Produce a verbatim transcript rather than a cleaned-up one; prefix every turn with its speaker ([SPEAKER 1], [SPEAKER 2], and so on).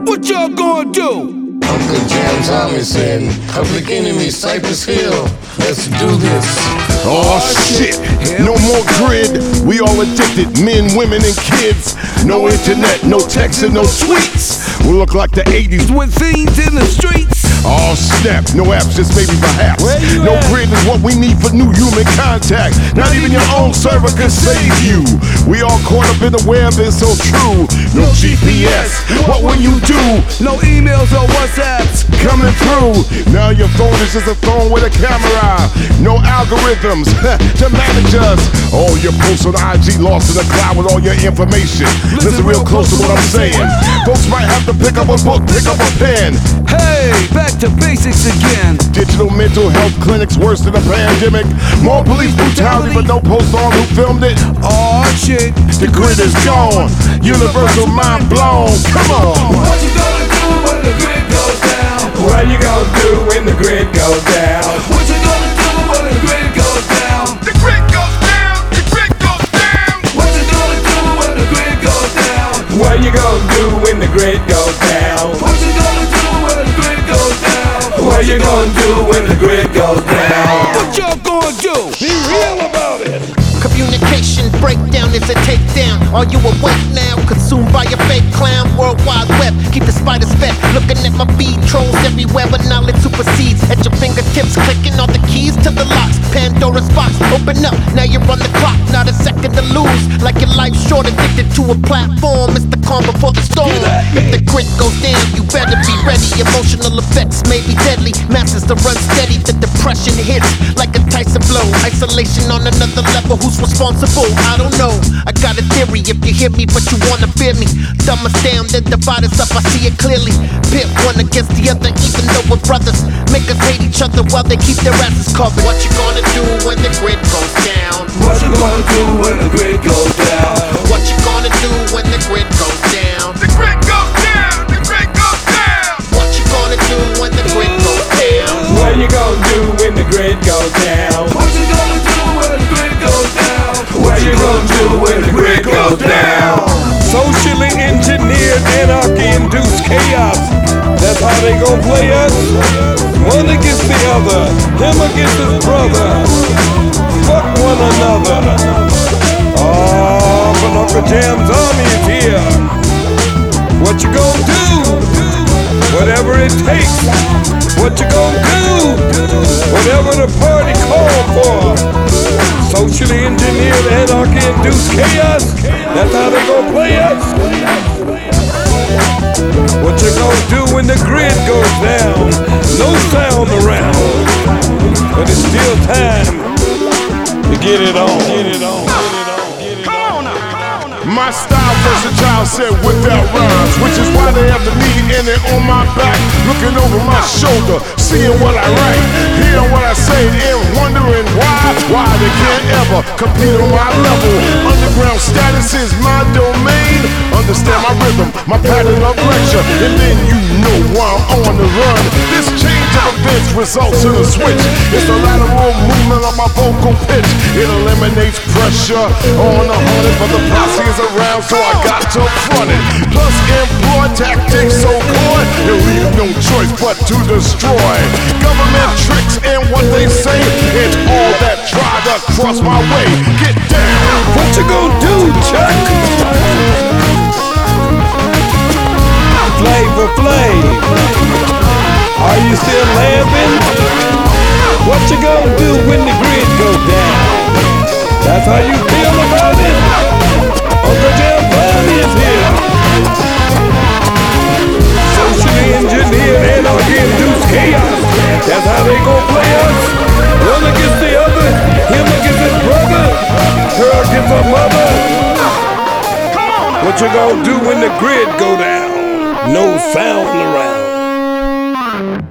[SPEAKER 1] What y'all gonna do?
[SPEAKER 2] Uncle Jam Thomason, Public Enemy, Cypress Hill. Let's do this.
[SPEAKER 3] Oh shit, no more grid. We all addicted, men, women, and kids. No internet, no text, and no tweets. We look like the eighties
[SPEAKER 1] With fiends in the streets.
[SPEAKER 3] Oh snap, no apps, just maybe perhaps. No grid is what we need for new human contact. Not even your own server can save you. We all caught up in the web, it's so true. No G P S, what will you do?
[SPEAKER 1] No emails or WhatsApps
[SPEAKER 3] coming through. Now your phone is just a phone with a camera. No algorithms to manage us. All your posts on I G lost in the cloud with all your information. Listen real close to what I'm saying. Folks might have to pick up a book, pick up a pen.
[SPEAKER 1] Hey, back to basics again.
[SPEAKER 3] Digital mental health clinics worse than a pandemic. More police brutality, but no post on who filmed it.
[SPEAKER 1] Oh shit,
[SPEAKER 3] the grid is gone. Universal mind blown. Come on.
[SPEAKER 4] What you gonna do when the grid goes down? What you gonna do when the grid goes down? What you gonna do when the grid goes down?
[SPEAKER 3] The grid goes down. The grid goes down.
[SPEAKER 4] What you gonna do when the grid goes down? What you gonna do when the grid goes down? What you gonna do when the grid goes down? What you gonna do when the grid goes down?
[SPEAKER 1] What y'all gonna do?
[SPEAKER 4] Be real about it.
[SPEAKER 5] Communication breakdown is a takedown. Are you awake now? Consumed by a fake clown. World Wide Web, keep the spiders fed. Looking at my feed, trolls everywhere, but knowledge supersedes. At your fingertips, clicking all the keys to the locks. Pandora's box, open up, now you're on the clock. Not a second to lose, like your life's short, addicted to a platform. It's the calm before the storm. If the grid goes down, you better be ready. Emotional effects may be deadly. Masses to run steady, the depression hits like a Tyson blow. Isolation on another level, who's responsible? I don't know. I got a theory, if you hear me but you wanna fear me. Dumb us down, then divide us up, I see it clearly. Pit one against the other, even though we're brothers. Make us hate each other while they keep their asses covered. What you gonna do when the grid goes down?
[SPEAKER 4] What you gonna do when the grid goes down?
[SPEAKER 5] What you gonna do when the grid goes down?
[SPEAKER 3] The grid goes down. The grid goes down.
[SPEAKER 5] What you gonna do when the grid goes down?
[SPEAKER 4] What you gonna do when the grid goes down? What you gonna do when the grid goes down? What you gonna do when the grid goes down?
[SPEAKER 6] Socially engineered anarchy induced chaos. That's how they gon' play us. One against the other, him against his brother. Fuck one another. Oh, but Uncle Jam's army is here. What you gon' do? Whatever it takes. What you gon' do? Whatever the party call for. Socially engineered anarchy induced chaos. That's how they gon' play us. What you gonna do when the grid goes down? No sound around, but it's still time to get it on. Get it on. Get it on.
[SPEAKER 3] My style versatile said without rhymes, which is why they have the need in it on my back, looking over my shoulder, seeing what I write, hearing what I say, and wondering why, why they can't ever compete on my level. Underground status is my domain. Understand my rhythm, my pattern of lecture, and then you know why I'm on the run. This change of events results in a switch. It's the lateral movement of my vocal pitch. It eliminates pressure on the hundred, but the posse is around, so I got to front it. Plus employ tactics so good, you leave no choice but to destroy. Government tricks and what they say, and all that try to cross my way. Get down.
[SPEAKER 6] What you gonna do, Chuck? Flavor Flav, are you still laughing? What you gonna do when the grid goes down? That's how you feel about it? Uncle Jam Bobby is here. Socially engineered anarchy induced chaos. That's how they gon' play us. One against the other, him against his brother, her against her mother. What you gonna do when the grid go down? No sound around.